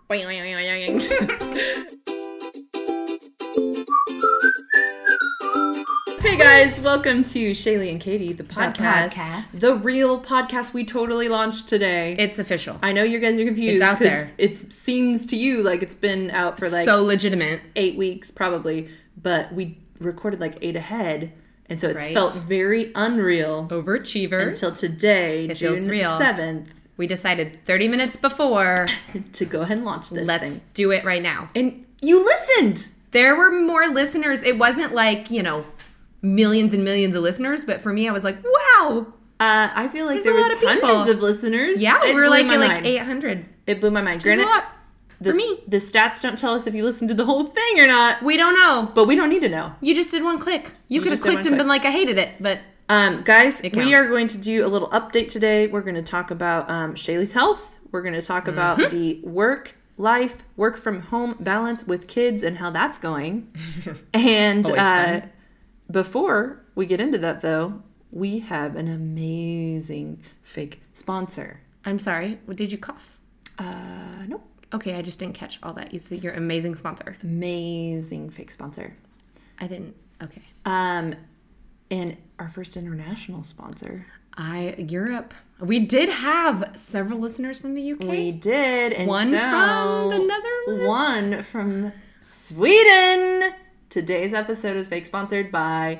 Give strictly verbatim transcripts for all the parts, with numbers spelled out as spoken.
Hey guys, welcome to Shaylee and Katie, the podcast. The podcast. The real podcast we totally launched today. It's official. I know you guys are confused. It's out there. It seems to you like it's been out for like... so legitimate. Eight weeks, probably. But we recorded like eight ahead. And so it's Right. felt very unreal. Overachievers. Until today, It feels June real. seventh. We decided thirty minutes before, to go ahead and launch this let's thing. do it right now. And you listened! There were more listeners. It wasn't like, you know, millions and millions of listeners, but for me, I was like, wow. Uh, I feel like There's there a was lot of people. hundreds of listeners. Yeah, It we were blew like my at like mind. eight hundred. It blew my mind. There's Granted, a lot the, for me. the stats don't tell us if you listened to the whole thing or not. We don't know. But we don't need to know. You just did one click. You, You could have just did clicked one and been click. like, I hated it, but Um, guys, It we counts. are going to do a little update today. We're going to talk about um, Shaylee's health. We're going to talk about Mm-hmm. the work life, work from home balance with kids and how that's going. And Always uh, fun. before we get into that, though, we have an amazing fake sponsor. I'm sorry. What, did you cough? Uh, nope. Okay, I just didn't catch all that. You said your amazing sponsor. Amazing fake sponsor. I didn't. Okay. Um, and our first international sponsor. I Europe. We did have several listeners from the U K. We did. And One so, from the Netherlands. One from Sweden. Today's episode is fake sponsored by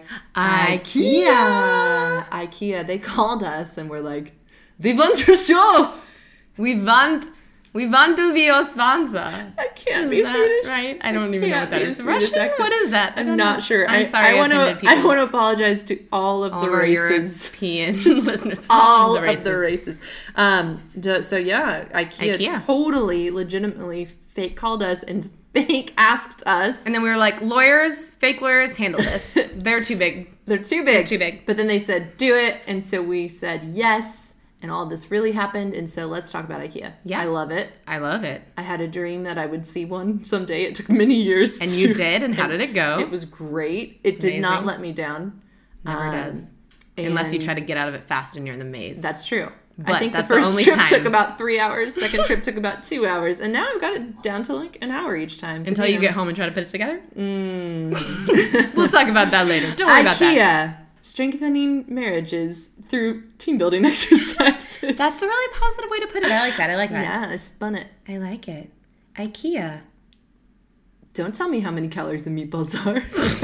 IKEA. IKEA. They called us and were like, "Vi want to show." We want, we want to be your sponsor. I can't be Is that Swedish. right? I don't even know can't what that be is. Swedish Russian? accent. What is that? I I'm don't not know. sure. I'm I, sorry. I want offended to. I people. want to apologize to all of all the of our races. European listeners. All of the of the races. Um, d- so yeah, IKEA, IKEA. totally legitimately fake called us and fake asked us. And then we were like, lawyers, fake lawyers, handle this. They're too big. They're too big. too big. But then they said, do it. And so we said yes. And all this really happened. And so let's talk about IKEA. Yeah. I love it. I love it. I had a dream that I would see one someday. It took many years. And to- you did. And how did it go? It was great. It did not amazing. let me down. Never Um, does. Unless you and try to get out of it fast and you're in the maze. That's true. I But think the that's the first only trip time. took about three hours. Second trip took about two hours. And now I've got it down to like an hour each time. Until you know. get home and try to put it together? Mm. We'll talk about that later. Don't worry about that. IKEA. Strengthening marriages through team building exercises. That's a really positive way to put it. I like that. I like that. Yeah, I spun it. I like it. IKEA. Don't tell me how many calories the meatballs are.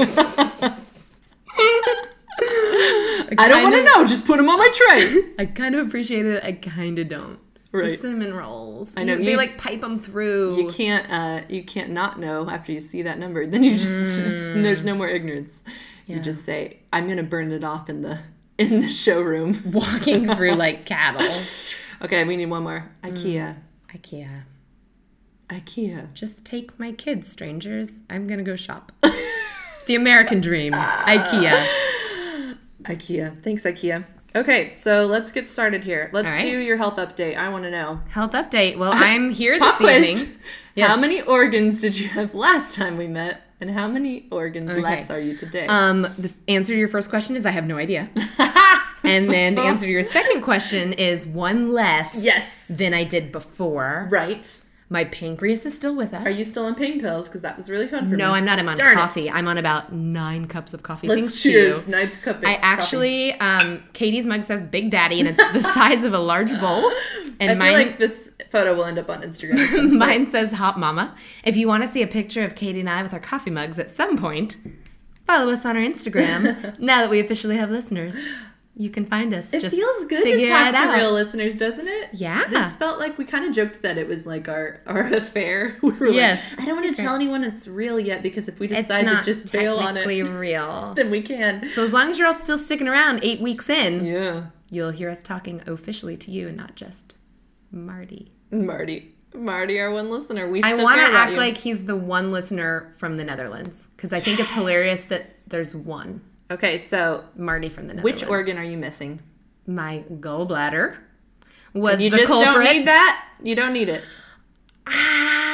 I don't want to know. Just put them on my tray. I kind of appreciate it. I kind of don't. Right. The cinnamon rolls. I know, You- they you- like pipe them through. You can't. Uh, you can't not know after you see that number. Then you just Mm. there's no more ignorance. You Yeah. just say, "I'm gonna burn it off in the in the showroom." walking through like cattle. Okay, we need one more. IKEA. IKEA. IKEA. Just take my kids, strangers. I'm gonna go shop. The American dream. IKEA. IKEA. Thanks, IKEA. Okay, so let's get started here. Let's All right. do your health update. I want to know. Health update. Well, I'm here Pop this quiz. evening. Yes. How many organs did you have last time we met? And how many organs Okay. less are you today? Um, the answer to your first question is I have no idea. And then the answer to your second question is one less Yes. than I did before. Right. My pancreas is still with us. Are you still on pain pills? Because that was really fun for me. No, I'm not. I'm on Darn it. coffee. I'm on about nine cups of coffee. Let's Thanks cheers. to you. Ninth cup of I actually, um, Katie's mug says Big Daddy, and it's the size of a large bowl. And I mine, feel like this photo will end up on Instagram. at some point. mine says Hot Mama. If you want to see a picture of Katie and I with our coffee mugs at some point, follow us on our Instagram. Now that we officially have listeners, you can find us. It Just feels good to figure talk it to out. real listeners, doesn't it? Yeah. This felt like we kind of joked that it was like our, our affair. We were Yes. like, I don't want to Secret. tell anyone it's real yet because if we It's decide to not just bail on technically it, real. then we can. So as long as you're all still sticking around eight weeks in, Yeah. you'll hear us talking officially to you and not just Marty. Marty. Marty, our one listener. We I still want to care about act you. like he's the one listener from the Netherlands because I think it's hilarious that there's one Okay, so Marty from the Netherlands. which organ are you missing? My gallbladder was You the just culprit. don't need that? You don't need it. Ah,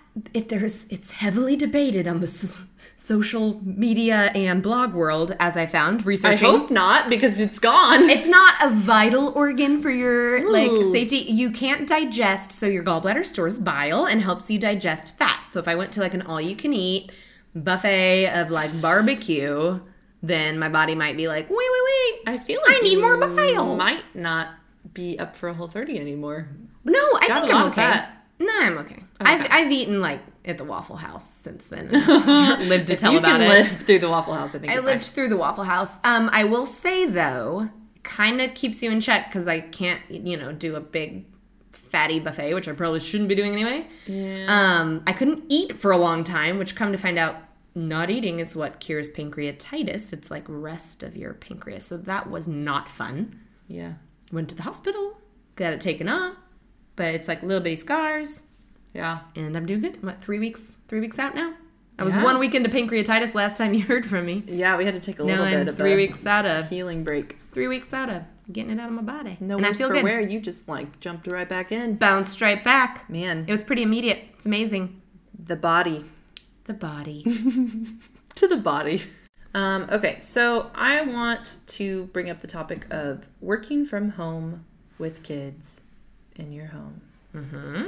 if there's, it's heavily debated on the so- social media and blog world, as I found I researching. hope not, because it's gone. It's not a vital organ for your Ooh. like safety. You can't digest, so your gallbladder stores bile and helps you digest fat. So if I went to like an all-you-can-eat buffet of like barbecue, then my body might be like, wait, wait, wait. I feel like I need you more bile. might not be up for a Whole thirty anymore. No, I Got think a lot I'm of okay. fat. No, I'm okay. Okay. I've I've eaten like at the Waffle House since then. And lived to If tell you about can it. live through the Waffle House, I think I you're lived fine. through the Waffle House. Um, I will say though, kind of keeps you in check because I can't, you know, do a big fatty buffet, which I probably shouldn't be doing anyway. Yeah. Um, I couldn't eat for a long time, which come to find out, not eating is what cures pancreatitis. It's like rest of your pancreas, so that was not fun. Yeah. Went to the hospital, got it taken off, but it's like little bitty scars. Yeah. And I'm doing good. I'm what, three weeks, three weeks out now. I was Yeah. one week into pancreatitis last time you heard from me. Yeah, we had to take a Now little I'm bit of three a weeks out of healing break. three weeks out of getting it out of my body. No and I worse feel for good. wear. You just like jumped right back in. Bounced right back. Man, It was pretty immediate. It's amazing. the body. The body. To the body. Um, okay, so I want to bring up the topic of working from home with kids in your home. Mm-hmm.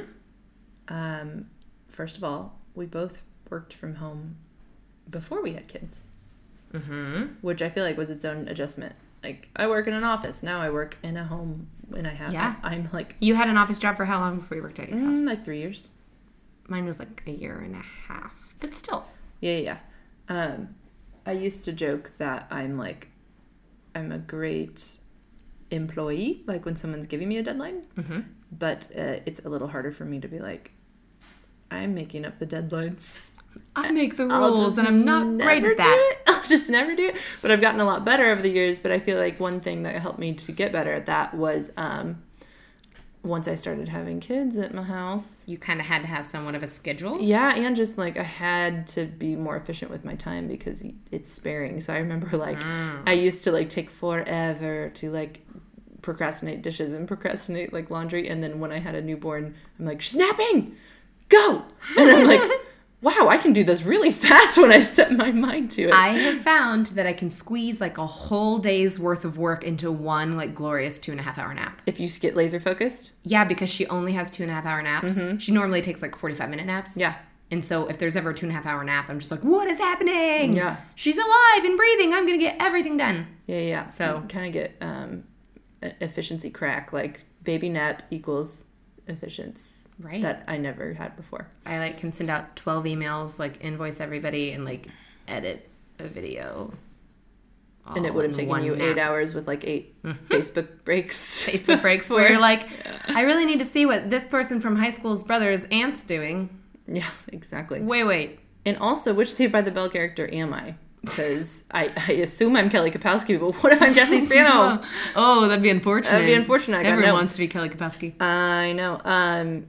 Um, first of all, we both worked from home before we had kids, Mm-hmm. which I feel like was its own adjustment. Like, I work in an office. Now I work in a home, and I have, Yeah. I'm like, You had an office job for how long before you worked at your house? mm, like three years. Mine was like a year and a half. But still. Yeah, yeah, yeah. Um, I used to joke that I'm like, I'm a great employee, like when someone's giving me a deadline, Mm-hmm. but uh, it's a little harder for me to be like, I'm making up the deadlines. I make the I'll rules just and I'm not great never at that. do it. I'll just never do it. But I've gotten a lot better over the years. But I feel like one thing that helped me to get better at that was um, once I started having kids at my house. You kind of had to have somewhat of a schedule. Yeah, and just like I had to be more efficient with my time because it's sparing. So I remember like Mm. I used to like take forever to like procrastinate dishes and procrastinate like laundry. And then when I had a newborn, I'm like, she's napping, go. And I'm like, wow, I can do this really fast when I set my mind to it. I have found that I can squeeze like a whole day's worth of work into one like glorious two and a half hour nap. If you get laser focused. Yeah, because she only has two and a half hour naps. She normally takes like forty-five minute naps. Yeah. And so if there's ever a two and a half hour nap, I'm just like, what is happening? Yeah. She's alive and breathing. I'm going to get everything done. Yeah, yeah. So- kind of get um, e- efficiency crack. Like baby nap equals efficiency. Right. That I never had before. I like can send out twelve emails, like invoice everybody and like edit a video. And it all would have in taken one you nap. eight hours with like eight Facebook breaks. Facebook breaks where you're like, I really need to see what this person from high school's brother's aunt's doing. Yeah, exactly. Wait, wait. And also, which Saved by the Bell character am I? Because I, I assume I'm Kelly Kapowski, but what if I'm Jesse Spano? Oh, that'd be unfortunate. That'd be unfortunate. I gotta Everyone know. wants to be Kelly Kapowski. I know. Um,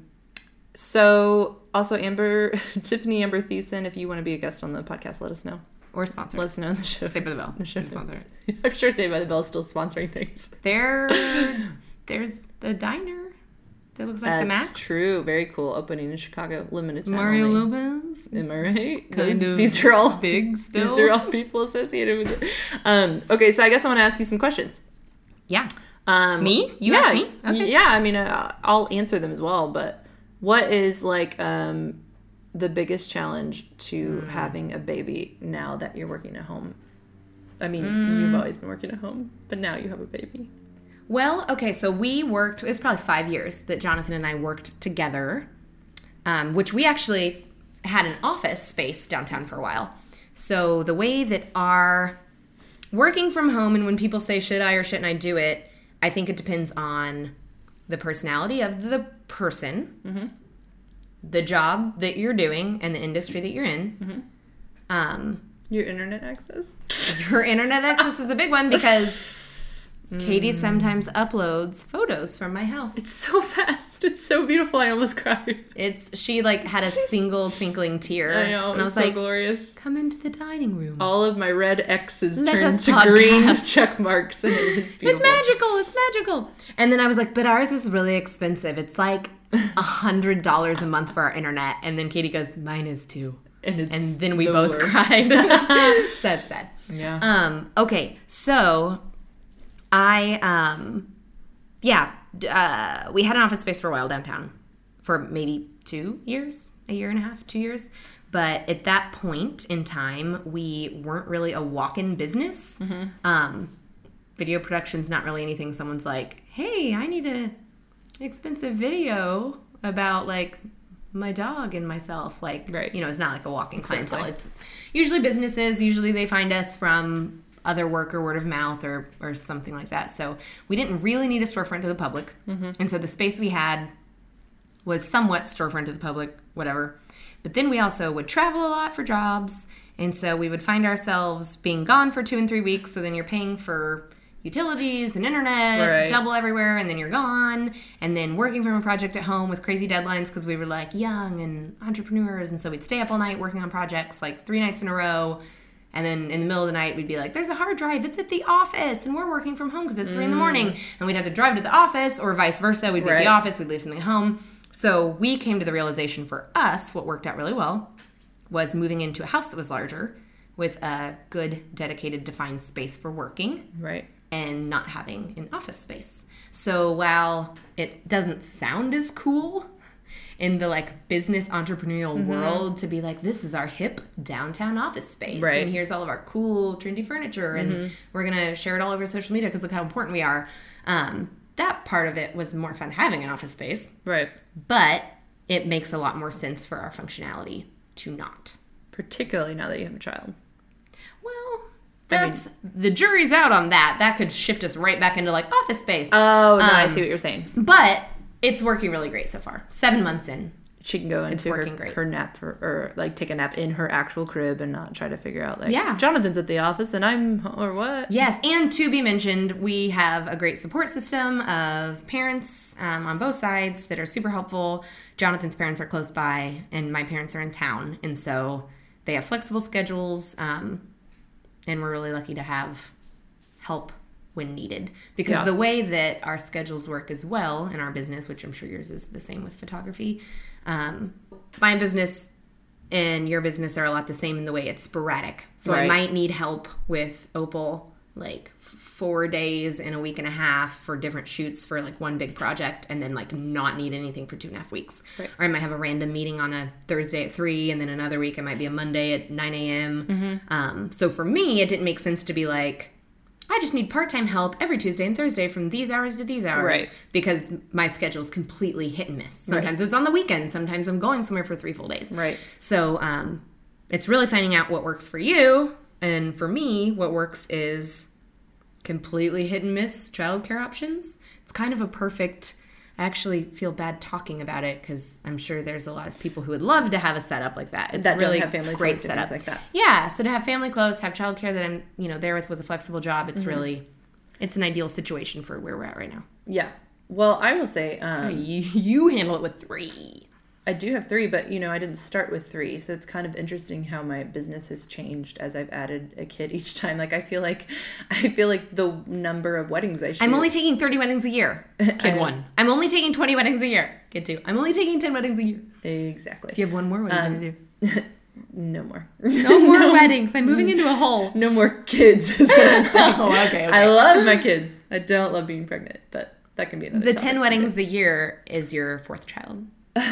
so also Amber, Tiffany Amber Thiessen, if you want to be a guest on the podcast, let us know. Or sponsor. Let us know in the show. Saved by the Bell. The show Sponsor. notes. I'm sure Saved by the Bell is still sponsoring things. There, there's the diner that looks like That's the Max. true. Very cool. Opening in Chicago. Limited time Mario only. Lopez. Am I right? Kind Those- of these are all big still. These are all people associated with it. Um, okay, so I guess I want to ask you some questions. Yeah. Um, Me? You yeah, ask me? Okay. Yeah, I mean, uh, I'll answer them as well. But what is like um, the biggest challenge to Hmm. having a baby now that you're working at home? I mean, Hmm. you've always been working at home, but now you have a baby. Well, okay, so we worked, it was probably five years that Jonathan and I worked together, um, which we actually had an office space downtown for a while. So the way that our working from home, and when people say, should I or shouldn't I do it, I think it depends on the personality of the person, Mm-hmm. the job that you're doing, and the industry that you're in. Mm-hmm. Um, Your internet access. Your internet access is a big one because Katie sometimes uploads photos from my house. It's so fast. It's so beautiful. I almost cried. It's she like had a single twinkling tear. I know. and I It's was so like, glorious. come into the dining room. All of my red X's Let turned us to green podcast. check marks, and it was beautiful. It's magical. It's magical. And then I was like, but ours is really expensive. It's like a hundred dollars a month for our internet, and then Katie goes, mine is too. And, it's and then we the both worst. cried. Sad, sad. Yeah. Um, okay, so I, um, yeah, uh, we had an office space for a while downtown for maybe two years, a year and a half, two years. But at that point in time, we weren't really a walk-in business. Mm-hmm. Um, video production's not really anything someone's like, hey, I need a expensive video about, like, my dog and myself. Like, right. you know, it's not like a walk-in Exactly. clientele. It's usually businesses. Usually they find us from other work or word of mouth or, or something like that. So we didn't really need a storefront to the public. Mm-hmm. And so the space we had was somewhat storefront to the public, whatever. But then we also would travel a lot for jobs. And so we would find ourselves being gone for two and three weeks. So then you're paying for utilities and internet, right. double everywhere, and then you're gone. And then working from a project at home with crazy deadlines because we were like young and entrepreneurs. And so we'd stay up all night working on projects like three nights in a row. And then in the middle of the night, we'd be like, there's a hard drive. It's at the office. And we're working from home because it's three in the morning. And we'd have to drive to the office or vice versa. We'd be right. at the office. We'd leave something at home. So we came to the realization for us, what worked out really well, was moving into a house that was larger with a good, dedicated, defined space for working. Right. And not having an office space. So while it doesn't sound as cool in the like business entrepreneurial mm-hmm. world to be like, this is our hip downtown office space. Right. And here's all of our cool, trendy furniture. And mm-hmm. we're going to share it all over social media because look how important we are. Um, that part of it was more fun having an office space. Right. But it makes a lot more sense for our functionality to not. Particularly now that you have a child. Well, that's, I mean, the jury's out on that. That could shift us right back into like office space. Oh, no, um, I see what you're saying. But it's working really great so far. Seven months in. She can go into her, great. her nap for, or like take a nap in her actual crib and not try to figure out like, yeah. Jonathan's at the office and I'm, or what? Yes. And to be mentioned, we have a great support system of parents um, on both sides that are super helpful. Jonathan's parents are close by and my parents are in town. And so they have flexible schedules. Um, and we're really lucky to have help when needed. Because yeah. the way that our schedules work as well in our business, which I'm sure yours is the same with photography, um, my business and your business are a lot the same in the way it's sporadic. So right. I might need help with Opal like four days in a week and a half for different shoots for like one big project and then like not need anything for two and a half weeks. Right. Or I might have a random meeting on a Thursday at three and then another week it might be a Monday at nine a.m. Mm-hmm. Um, so for me, it didn't make sense to be like, I just need part-time help every Tuesday and Thursday from these hours to these hours. Right. Because my schedule is completely hit and miss. Sometimes right. it's on the weekend. Sometimes I'm going somewhere for three full days. Right. So um, it's really finding out what works for you. And for me, what works is completely hit and miss childcare options. It's kind of a perfect... I actually feel bad talking about it because I'm sure there's a lot of people who would love to have a setup like that. It's that really don't have family great close setup like that. Yeah, so to have family close, have childcare that I'm you know there with with a flexible job, it's mm-hmm. really it's an ideal situation for where we're at right now. Yeah. Well, I will say um, you, you handle it with three. I do have three, but, you know, I didn't start with three. So it's kind of interesting how my business has changed as I've added a kid each time. Like, I feel like I feel like the number of weddings I shoot. I'm only taking thirty weddings a year. Kid one. I'm only taking twenty weddings a year. Kid two. I'm only taking ten weddings a year. Exactly. If you have one more, what are um, you going to do? No more. No more no, weddings. I'm moving into a hole. No more kids is what I'm saying. Oh, okay, okay. I love my kids. I don't love being pregnant, but that can be another The ten weddings a year is your fourth child.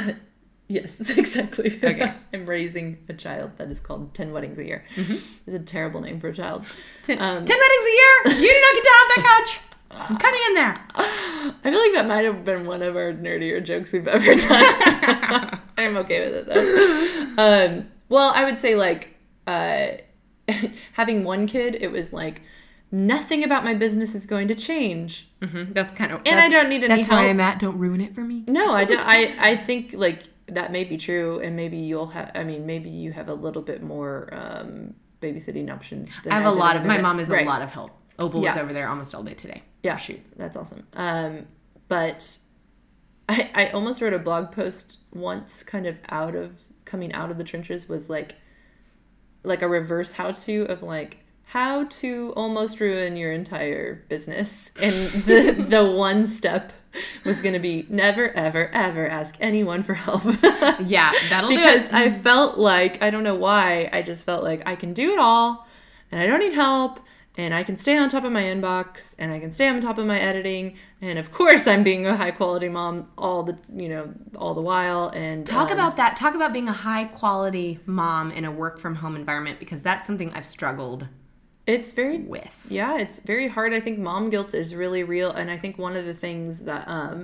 Yes, exactly. Okay. I'm raising a child that is called ten weddings a year. Mm-hmm. It's a terrible name for a child. Ten, um, ten weddings a year? You do not get to have that couch. I'm coming in there. I feel like that might have been one of our nerdier jokes we've ever done. I'm okay with it, though. Um, well, I would say, like, uh, having one kid, it was like, nothing about my business is going to change. Mm-hmm. That's kind of... And I don't need any that's help. That's where I'm at. Don't ruin it for me. No, I don't. I, I think, like... that may be true, and maybe you'll have, I mean, maybe you have a little bit more um, babysitting options than I have I a lot of, my mom is right. a lot of help. Opal yeah. was over there almost all day today. Yeah, shoot. That's awesome. Um, but I, I almost wrote a blog post once kind of out of, coming out of the trenches was like, like a reverse how-to of like, how to almost ruin your entire business. And the the one step was going to be never, ever, ever ask anyone for help. Yeah, that'll do it. Because I felt like, I don't know why, I just felt like I can do it all and I don't need help. And I can stay on top of my inbox, and I can stay on top of my editing, and of course I'm being a high quality mom all the you know all the while. And talk um, about that. Talk about being a high quality mom in a work from home environment, because that's something I've struggled it's very with. Yeah, it's very hard. I think mom guilt is really real, and I think one of the things that um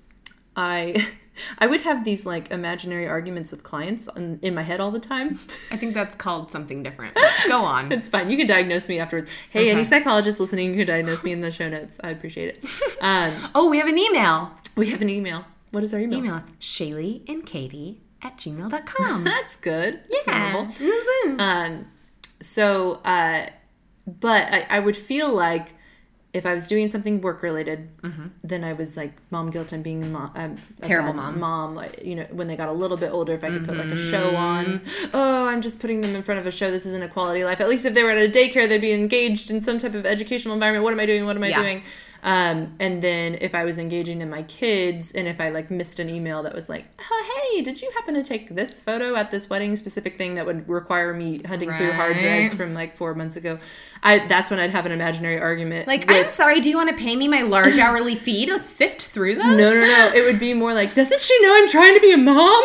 I I would have these like imaginary arguments with clients on, in my head all the time. I think that's called something different. But go on. It's fine. You can diagnose me afterwards. Hey, Okay. any psychologist listening, you can diagnose me in the show notes. I appreciate it. Um, Oh, we have an email. we have an email. What is our email? Email us, Shaylee and Katie at gmail dot com. That's good. That's Yeah. memorable. Um, so, uh, but I, I would feel like if I was doing something work related, Mm-hmm. then I was like mom guilt. I'm being a mom, I'm a Terrible bad mom. Mom, like, you know, when they got a little bit older, if I could put like a Mm-hmm. show on. Oh, I'm just putting them in front of a show. This isn't a quality life. At least if they were at a daycare, they'd be engaged in some type of educational environment. What am I doing? What am I Yeah. doing? Um, and then if I was engaging in my kids, and if I like missed an email that was like, oh, hey, did you happen to take this photo at this wedding specific thing that would require me hunting through hard Right. drives from like four months ago? I that's when I'd have an imaginary argument. Like, with, I'm sorry, do you want to pay me my large hourly fee to sift through those? no, no, no. It would be more like, doesn't she know I'm trying to be a mom?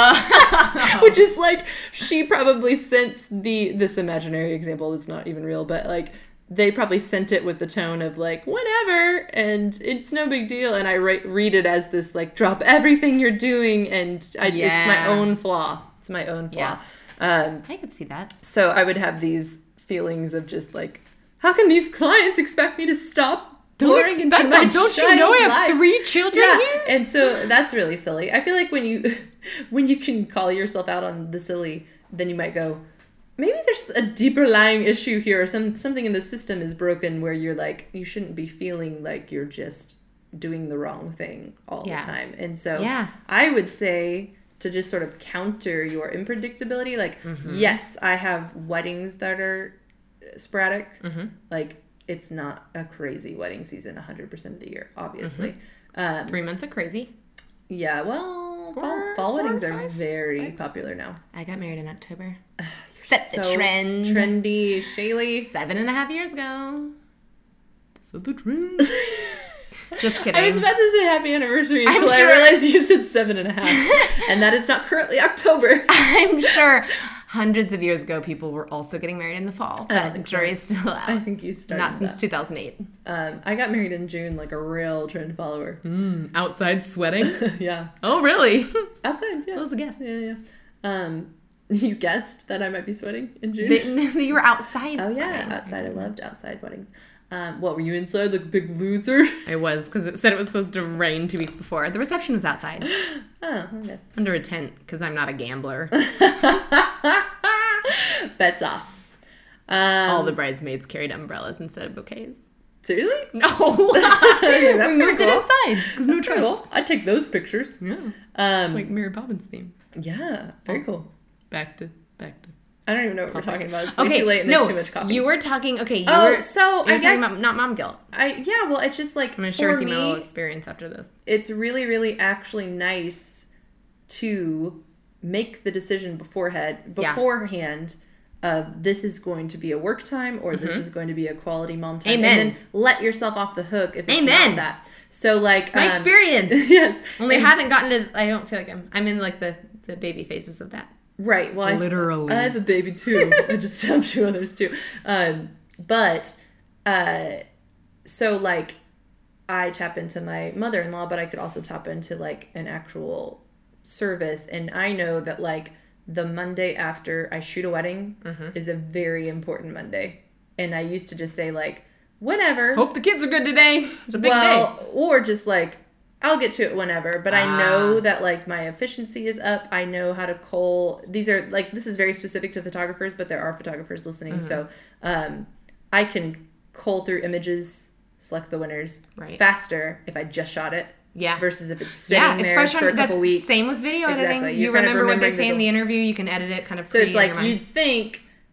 Uh, Which is like, she probably sent the this imaginary example that's not even real, but like they probably sent it with the tone of like, whatever, and it's no big deal. And I re- read it as this like, drop everything you're doing, and I, it's my Yeah. own flaw. It's my own flaw. Um, I could see that. so I would have these feelings of just like, how can these clients expect me to stop pouring into expect my that. Don't you know I child's have life? three children Yeah, here? and so that's really silly. I feel like when you when you can call yourself out on the silly, then you might go, maybe there's a deeper lying issue here, or some something in the system is broken where you're like, you shouldn't be feeling like you're just doing the wrong thing all Yeah. the time. And so Yeah. I would say to just sort of counter your unpredictability, like, Mm-hmm. yes, I have weddings that are sporadic. Mm-hmm. Like, it's not a crazy wedding season one hundred percent of the year, obviously. Mm-hmm. Um, Three months of crazy. yeah, well, Four- fall, fall four, weddings are five, very five. popular now. I got married in October. Set the So trend. Trendy, Shaylee. Seven and a half years ago. So the trend. Just kidding. I was about to say happy anniversary I'm until I sure- realized you said seven and a half. And that it's not currently October. I'm sure hundreds of years ago people were also getting married in the fall. I don't That think jury so. is still out. I think you started Not since that. two thousand eight. Um, I got married in June like a real trend follower. Mm, outside sweating? Yeah. Oh, really? Outside, yeah. That was a guess. Yeah, yeah. Um, you guessed that I might be sweating in June? They- you were outside Oh, yeah. sweating. Outside. I loved outside weddings. Um, what, were you inside like a big loser? I was, because it said it was supposed to rain two weeks before. The reception was outside, Oh, okay. under a tent, because I'm not a gambler. Bets off. Um, All the bridesmaids carried umbrellas instead of bouquets. Seriously? No! That's we moved kinda it inside, because no That's trust. cool. I'd take those pictures. Yeah. Um, Like Mary Poppins theme. yeah, very cool. Back to, back to. I don't even know what we're talking about. It's way Okay, too late and no, there's too much coffee. you were talking, okay, you Oh, were, so you were I talking guess- about not mom guilt. I yeah, well, it's just like I'm going to share for with you my little me, experience after this. it's really, really actually nice to make the decision beforehand, Yeah. beforehand of this is going to be a work time or this is going to be a quality mom time. Mm-hmm. Amen. And then let yourself off the hook if it's Amen. not that. So like My um, experience. yes. Only And- haven't gotten to, I don't feel like I'm, I'm in like the, the baby phases of that. Right. Well, I s- Literally. I have a baby too. I just have two others too. Um, but uh, so like I tap into my mother-in-law, but I could also tap into like an actual service, and I know that like the Monday after I shoot a wedding Mm-hmm. is a very important Monday, and I used to just say like whenever. Hope the kids are good today. It's a big well, day. or just like I'll get to it whenever, but I Ah. know that like my efficiency is up. I know how to cull. These are like this is very specific to photographers, but there are photographers listening, Mm-hmm. so um, I can cull through images, select the winners Right. faster if I just shot it. Yeah. Versus if it's sitting Yeah, it's there fresh for on. a couple That's weeks. same with video editing. Exactly. You You're kind of remember what they remembering say in visual. the interview. You can edit it kind of. So pre it's in like your mind. you'd think, oh,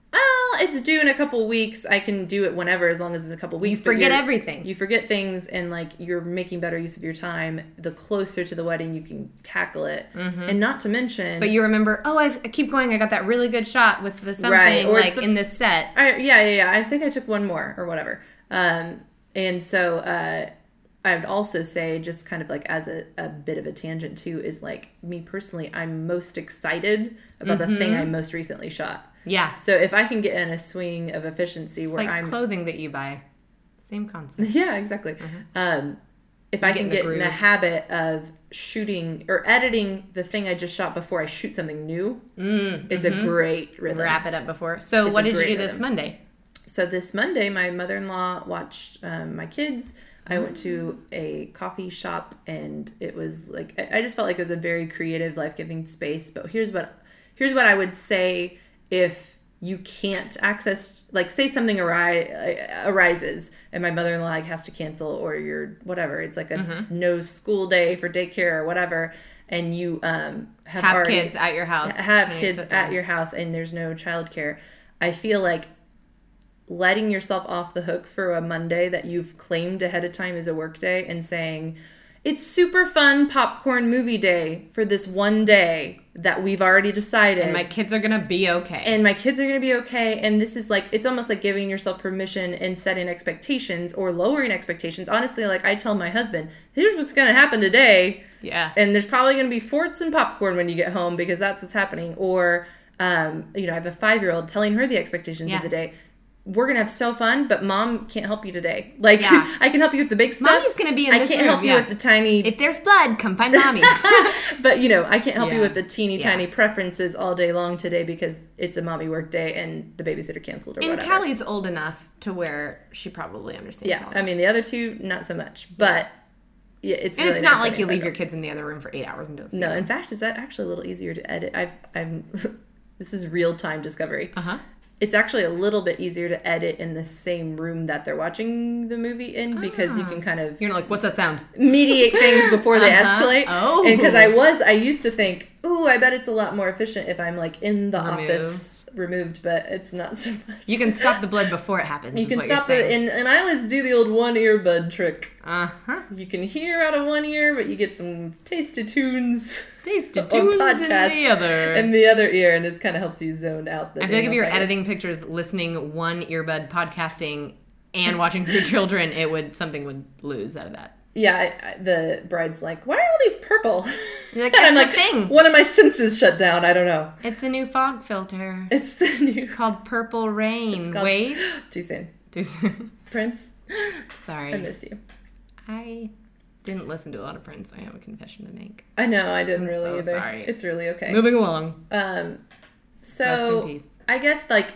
it's due in a couple weeks. I can do it whenever, as long as it's a couple weeks. You forget everything. You forget things, and like you're making better use of your time. The closer to the wedding, you can tackle it, mm-hmm. and not to mention. But you remember, oh, I've, I keep going. I got that really good shot with the something right. or like the, in this set. I, yeah, yeah, yeah. I think I took one more or whatever. Um, and so uh, I would also say, just kind of like as a, a bit of a tangent too, is like me personally, I'm most excited about mm-hmm. the thing I most recently shot. Yeah. So if I can get in a swing of efficiency it's where like I'm clothing that you buy, same concept. Yeah, exactly. Mm-hmm. Um, if you I get can in the get groove. in a habit of shooting or editing the thing I just shot before I shoot something new, mm, it's mm-hmm. a great rhythm. Wrap it up before. So it's what did you do rhythm. this Monday? So this Monday, my mother-in-law watched um, my kids. I went to a coffee shop, and it was like I just felt like it was a very creative, life-giving space. But here's what here's what I would say if you can't access, like, say something ari- arises and my mother-in-law like, has to cancel, or you're whatever. It's like a mm-hmm. no school day for daycare or whatever, and you um, have, have already, kids at your house. Have kids at your house, and there's no childcare. I feel like letting yourself off the hook for a Monday that you've claimed ahead of time as a work day and saying, it's super fun popcorn movie day for this one day that we've already decided. And my kids are going to be okay. And my kids are going to be okay. And this is like, it's almost like giving yourself permission and setting expectations or lowering expectations. Honestly, like I tell my husband, here's what's going to happen today. Yeah. And there's probably going to be forts and popcorn when you get home because that's what's happening. Or, um, you know, I have a five-year-old telling her the expectations yeah. of the day. We're going to have so fun, but mom can't help you today. Like, yeah. I can help you with the big stuff. Mommy's going to be in I this can't room. help you yeah. with the tiny... If there's blood, come find mommy. But, you know, I can't help yeah. you with the teeny yeah. tiny preferences all day long today because it's a mommy work day and the babysitter canceled or and whatever. And Callie's old enough to where she probably understands Yeah, all I mean, the other two, not so much. But, yeah, it's and really it's not nice like you leave them. your kids in the other room for eight hours and don't see No, them. in fact, it's actually a little easier to edit. I've, I'm... This is real-time discovery. Uh-huh. It's actually a little bit easier to edit in the same room that they're watching the movie in because ah. you can kind of... You're like, what's that sound? Mediate things before they uh-huh. escalate. Oh. And because I was, I used to think, ooh, I bet it's a lot more efficient if I'm like in the Removed. office removed, but it's not so much. You can stop the blood before it happens. You is can what stop you're it, and, and I always do the old one earbud trick. Uh-huh. You can hear out of one ear, but you get some tasty tunes. Tasty tunes in the other. In the other ear, and it kind of helps you zone out. The I feel like if you're title. editing pictures, listening one earbud, podcasting, and watching through children, it would something would lose out of that. Yeah, I, I, the bride's like, why are all these purple? You're like, and I'm that's like, the thing. One of my senses shut down. I don't know. It's the new fog filter. It's the new. It's called Purple Rain. It's called... Wait. Too soon. Too soon. Prince. Sorry. I miss you. I didn't listen to a lot of Prince. I have a confession to make. I know. I didn't I'm really so either. Sorry. It's really okay. Moving along. Um, so Rest in peace. I guess like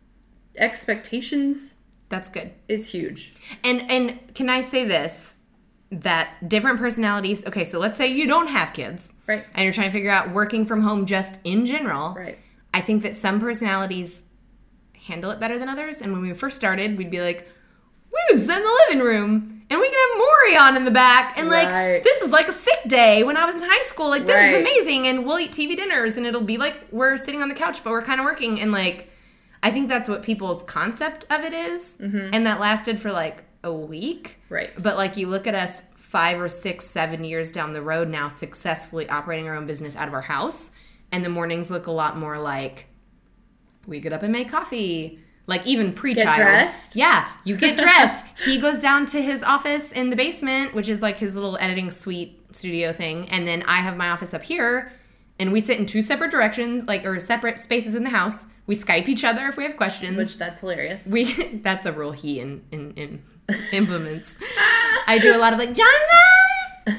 expectations. That's good. Is huge. And and can I say this? That different personalities, okay, so let's say you don't have kids. Right. And you're trying to figure out working from home just in general. Right. I think that some personalities handle it better than others. And when we first started, we'd be like, we could sit in the living room and we can have Maury on in the back. And like, right. this is like a sick day when I was in high school. Like, this right. is amazing. And we'll eat T V dinners and it'll be like we're sitting on the couch, but we're kind of working. And like, I think that's what people's concept of it is. Mm-hmm. And that lasted for like a week. Right. But like you look at us five or six, seven years down the road now successfully operating our own business out of our house. And the mornings look a lot more like we get up and make coffee. Like even pre-child. Get dressed? Yeah. You get dressed. He goes down to his office in the basement, which is like his little editing suite studio thing. And then I have my office up here. And we sit in two separate directions, like, or separate spaces in the house. We Skype each other if we have questions. Which, that's hilarious. We That's a rule he in, in, in implements. I do a lot of, like, Jonathan!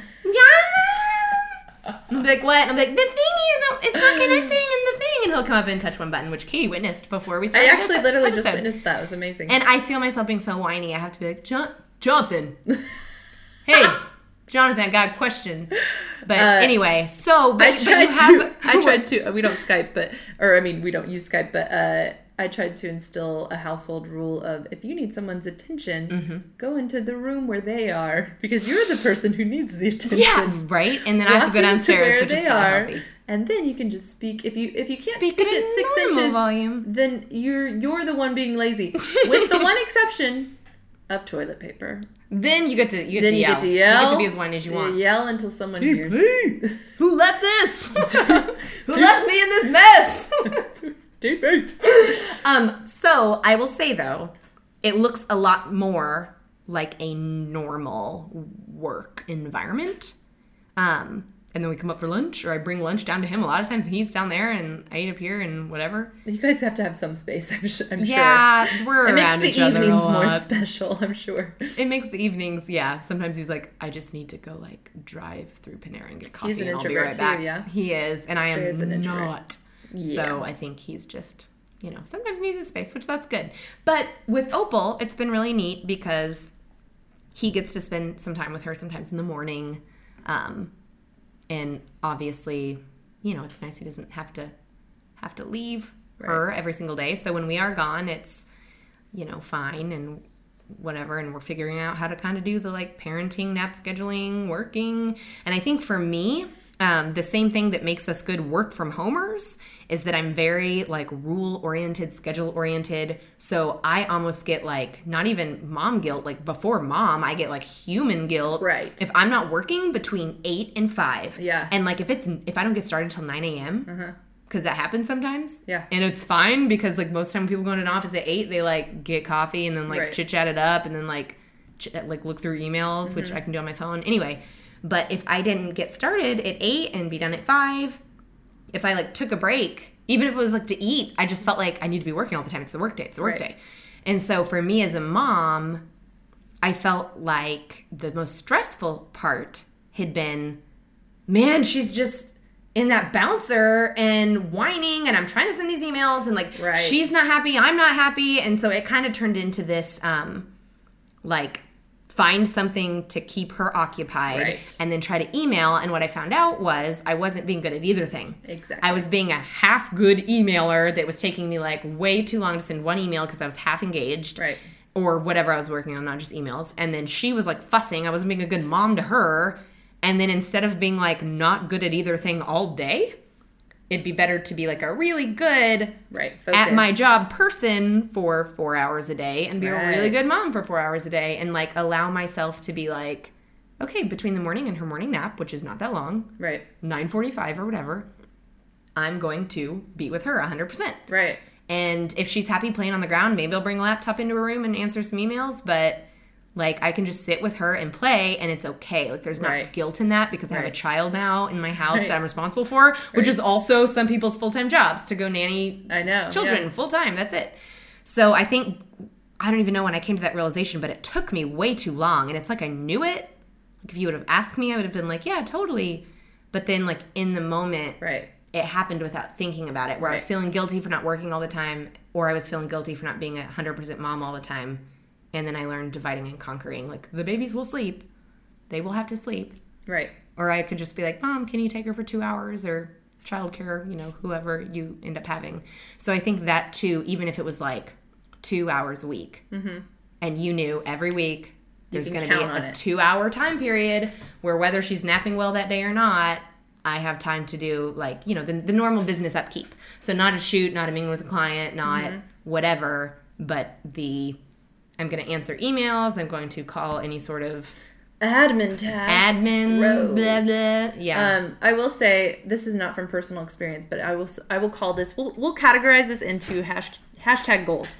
Jonathan! I'll be like, what? And I'm like, the thing is, it's not connecting in the thing. And he'll come up and touch one button, which Katie witnessed before we started I actually this literally episode. just witnessed that. It was amazing. And I feel myself being so whiny. I have to be like, John- Jonathan. Hey, Jonathan, I got a question. But uh, anyway, so but, I but tried you have, to. I tried to. We don't Skype, but or I mean, we don't use Skype, but uh, I tried to instill a household rule of if you need someone's attention, mm-hmm. go into the room where they are because you're the person who needs the attention. Yeah, right. And then I have to go downstairs, to where which they is are, healthy. and then you can just speak. If you if you can't Speak speak, at at six normal inches, volume. then you're you're the one being lazy. With the one exception of toilet paper. Then you get to you get Then to you yell. get to yell. You get to be as whiny as you want. You yell until someone T hears. P, who left this? Who left me in this mess? T P. Um, so I will say though, it looks a lot more like a normal work environment. Um, and then we come up for lunch, or I bring lunch down to him. A lot of times he's down there, and I eat up here, and whatever. You guys have to have some space, I'm, sh- I'm yeah, sure. Yeah, we're it around makes each the other a evenings more lot. special, I'm sure. It makes the evenings, yeah. Sometimes he's like, I just need to go like drive through Panera and get coffee, He's an and I'll be introvert right too, back. yeah? He is, and I am Jared's an introvert. not. Yeah. So I think he's just, you know, sometimes needs his space, which that's good. But with Opal, it's been really neat because he gets to spend some time with her sometimes in the morning. Um, and obviously, you know, it's nice he doesn't have to have to leave Right. her every single day. So when we are gone, it's, you know, fine and whatever. And we're figuring out how to kind of do the like parenting, nap scheduling, working. And I think for me, um, the same thing that makes us good work from homers is that I'm very like rule oriented, schedule oriented. So I almost get like not even mom guilt. Like before mom, I get like human guilt. Right. If I'm not working between eight and five. Yeah. And like if it's if I don't get started until nine a.m. Uh-huh. Because that happens sometimes. Yeah. And it's fine because like most time people go into an office at eight, they like get coffee and then like Right. chit chat it up and then like ch- like look through emails, which I can do on my phone. Anyway, but if I didn't get started at eight and be done at five, if I like took a break, even if it was like to eat, I just felt like I need to be working all the time. It's the work day. It's the work Right. day. And so for me as a mom, I felt like the most stressful part had been, man, she's just in that bouncer and whining and I'm trying to send these emails and like Right. she's not happy, I'm not happy. And so it kind of turned into this um like find something to keep her occupied Right. and then try to email. And what I found out was I wasn't being good at either thing. Exactly. I was being a half good emailer that was taking me like way too long to send one email because I was half engaged. Right. Or whatever I was working on, not just emails. And then she was like fussing. I wasn't being a good mom to her. And then instead of being like not good at either thing all day, it'd be better to be like a really good Right. at my Focused. job person for four hours a day and be a really Right. good mom for four hours a day and like allow myself to be like, okay, between the morning and her morning nap, which is not that long, Right. nine forty-five or whatever, I'm going to be with her one hundred percent. Right. And if she's happy playing on the ground, maybe I'll bring a laptop into her room and answer some emails. But like I can just sit with her and play and it's okay. Like there's not Right. guilt in that because I have a Right. child now in my house Right. that I'm responsible for, which Right. is also some people's full-time jobs to go nanny I know. children yeah. full-time. That's it. So I think, I don't even know when I came to that realization, but it took me way too long. And it's like I knew it. Like if you would have asked me, I would have been like, yeah, totally. But then like in the moment, Right. it happened without thinking about it, where I was Right. feeling guilty for not working all the time, or I was feeling guilty for not being a one hundred percent mom all the time. And then I learned dividing and conquering. Like, the babies will sleep. They will have to sleep. Right. Or I could just be like, Mom, can you take her for two hours? Or childcare, you know, whoever you end up having. So I think that, too, even if it was like two hours a week, mm-hmm. and you knew every week there's can going to be count on a it. two-hour time period where whether she's napping well that day or not, I have time to do, like, you know, the, the normal business upkeep. So not a shoot, not a meeting with a client, not Mm-hmm. whatever, but the, I'm going to answer emails, I'm going to call any sort of Admin tasks. admin, Gross. blah, blah. Yeah. Um, I will say this is not from personal experience, but I will s- I will call this. We'll we'll categorize this into hash, hashtag goals.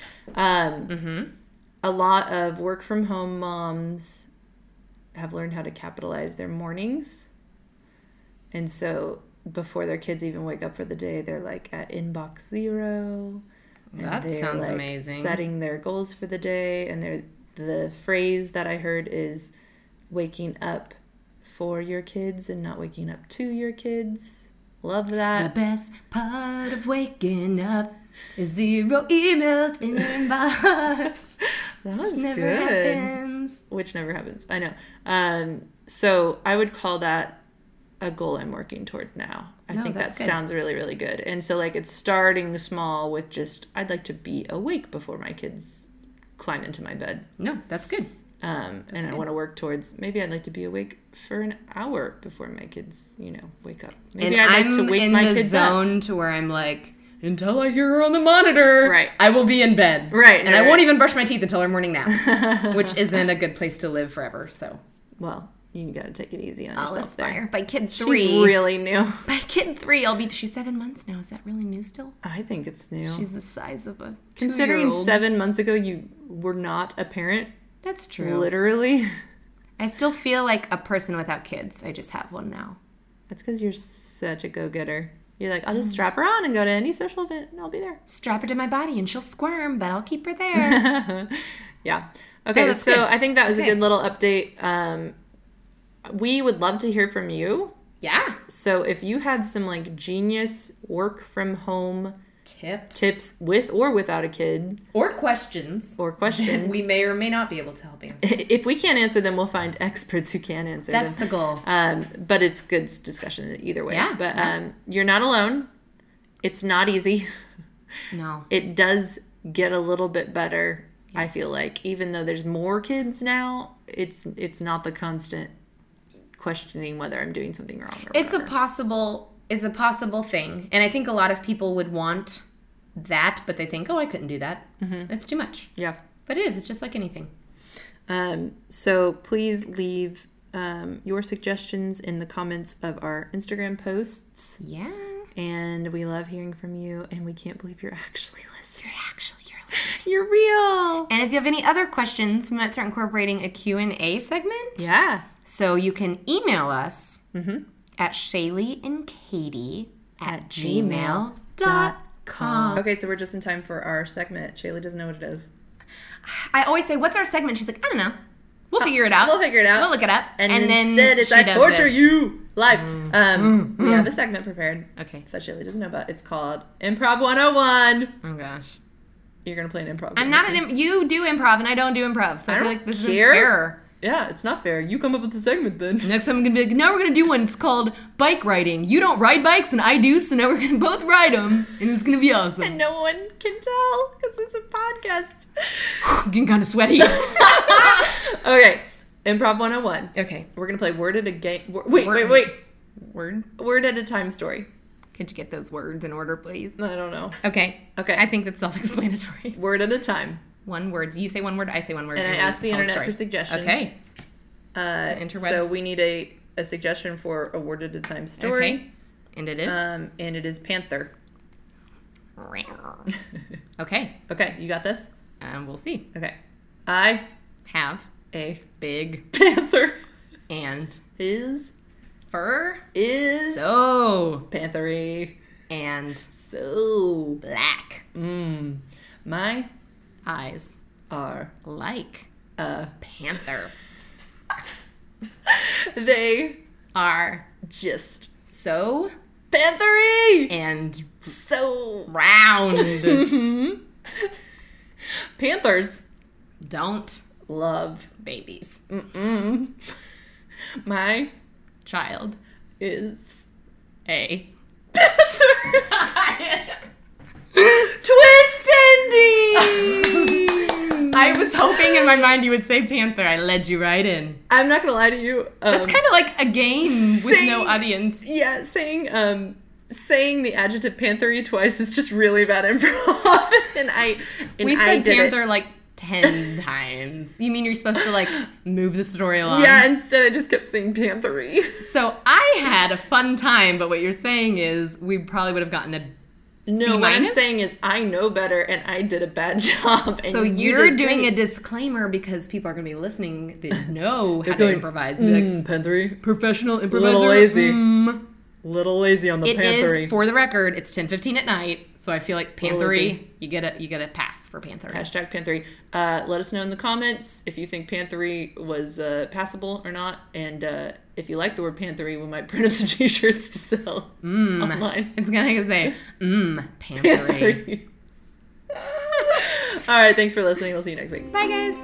Um, mm-hmm. A lot of work from home moms have learned how to capitalize their mornings, and so before their kids even wake up for the day, they're like at inbox zero. and That they're, sounds like, amazing. Setting their goals for the day, and they're the phrase that I heard is waking up for your kids and not waking up to your kids. Love The that. best part of waking up is zero emails in your inbox. That was Which never good. happens. Which never happens. I know. Um, so I would call that a goal I'm working toward now. I No, think that that's good. sounds really, really good. And so like it's starting small with just I'd like to be awake before my kids climb into my bed. No, that's good. Um, and I good. want to work towards, maybe I'd like to be awake for an hour before my kids, you know, wake up. Maybe and I'd like I'm to wake in my the kids up. zone to where I'm like, until I hear her on the monitor, Right. I will be in bed. Right, And right, I won't right. even brush my teeth until our morning nap, which isn't a good place to live forever. So Well, you got to take it easy on I'll yourself aspire. there. By kid She's three. really new. By kid three, I'll be. She's seven months now. Is that really new still? I think it's new. She's the size of a Considering two-year-old. seven months ago you were not a parent, That's true. literally. I still feel like a person without kids. I just have one now. That's because you're such a go-getter. You're like, I'll just Mm. strap her on and go to any social event and I'll be there. Strap her to my body and she'll squirm, but I'll keep her there. Yeah. Okay, No, that's so good. I think that was Okay. a good little update. Um, we would love to hear from you. Yeah. So if you have some like genius work from home Tips. tips with or without a kid Or questions. or questions, We may or may not be able to help answer. if we can't answer them, we'll find experts who can answer That's them. the goal. Um, but it's good discussion either way. Yeah, But yeah. um, you're not alone. It's not easy. No. It does get a little bit better. I feel like even though there's more kids now, it's it's not the constant questioning whether I'm doing something wrong or It's a whatever. possible it's a possible thing. And I think a lot of people would want that, but they think, oh, I couldn't do that. Mm-hmm. It's too much. Yeah. But it is. It's just like anything. Um, so please leave um, your suggestions in the comments of our Instagram posts. Yeah. And we love hearing from you. And we can't believe you're actually listening. You're actually, you're listening. You're real. And if you have any other questions, we might start incorporating a Q and A segment. Yeah. So you can email us Mm-hmm. at Shaylee and Katie at, At gmail dot com. Okay, so we're just in time for our segment. Shaylee doesn't know what it is. I always say, what's our segment? She's like, I don't know. We'll figure it out. We'll figure it out. We'll look it up. And, then instead, it's she I does torture this. you live. Um, we have a segment prepared Okay. that Shaylee doesn't know about. It's called Improv one oh one. Oh, gosh. You're going to play an improv. I'm game not with an me. Im- you do improv and I don't do improv, so I, I feel don't like this care. is fair. Yeah, it's not fair. You come up with the segment then. Next time I'm gonna be like, now we're gonna do one. It's called bike riding. You don't ride bikes and I do, so now we're gonna both ride them, and it's gonna be awesome. And no one can tell because it's a podcast. Getting kind of sweaty. Okay, Improv one oh one. Okay. We're going to play word at a game. Wait, Word- wait, wait. Word. Word at a time story. Could you get those words in order, please? I don't know. Okay. Okay. I think that's self-explanatory. Word at a time. One word. You say one word. I say one word. And I we ask the tell a internet story. for suggestions. Okay. Uh, The interwebs. so we need a, a suggestion for a word at a time story. Okay. And it is. Um, and it is panther. Okay. Okay, you got this? Um, we'll see. Okay. I, Have a big panther, and is, fur. is, So panthery, and so, black mm, my eyes are, like uh, panther they are just so panthery, and so round. Panthers Don't love babies. mm-mm. My Child is a twist ending. I was hoping in my mind you would say panther. I led you right in. I'm not gonna lie to you. Um, That's kind of like a game with saying- no audience. yeah, saying um saying the adjective panthery twice is just really bad improv, and I and We I said did panther it. like ten times. You mean you're supposed to like move the story along? Yeah, instead I just kept saying panthery. So I had a fun time, but what you're saying is we probably would have gotten a No, C what I'm minus? saying is I know better, and I did a bad job. And So you you're did doing great. a disclaimer because people are going to be listening that know how to going, improvise. Be like, Mm, panthery, professional improviser. Little lazy. mm." little lazy on the It panthery. is, for the record, it's ten fifteen at night, so I feel like Little panthery, lazy. you get a you get a pass for panthery. Hashtag panthery. Uh, let us know in the comments if you think panthery was uh, passable or not, and uh, if you like the word panthery, we might print up some t-shirts to sell online. It's gonna say, mmm, panthery. Panthery. All right, thanks for listening. We'll see you next week. Bye, guys.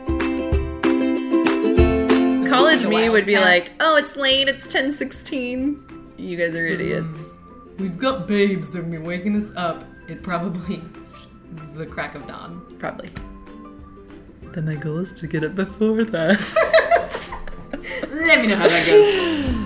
College Such a me would be wildcat. like, oh, it's late. It's ten sixteen. You guys are idiots. We've got babes that are gonna be waking us up at probably the crack of dawn. Probably. But my goal is to get up before that. Let me know how that goes.